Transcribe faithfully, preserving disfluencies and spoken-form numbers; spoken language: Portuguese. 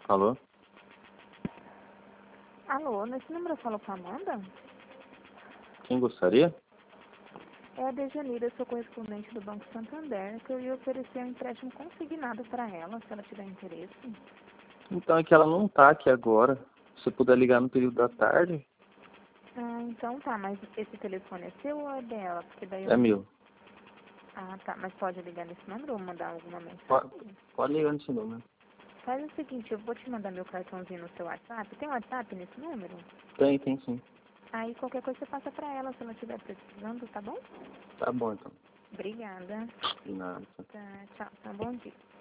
Alô? Alô, nesse número eu falo com a Amanda? Quem gostaria? É a Dejanira, eu sou correspondente do Banco Santander, que eu ia oferecer um empréstimo consignado para ela, se ela tiver interesse. Então é que ela não tá aqui agora. Se você puder ligar no período da tarde, Ah, então tá, mas esse telefone é seu ou é dela? Porque daí eu é não... meu. Ah, tá, mas pode ligar nesse número ou mandar alguma Pode, mensagem? pode ligar nesse número. Faz o seguinte, eu vou te mandar meu cartãozinho no seu WhatsApp. Tem WhatsApp nesse número? Tem, tem sim. Aí qualquer coisa você passa pra ela se ela estiver precisando, tá bom? Tá bom então. Obrigada. De nada. Tá, tchau, tá, bom dia.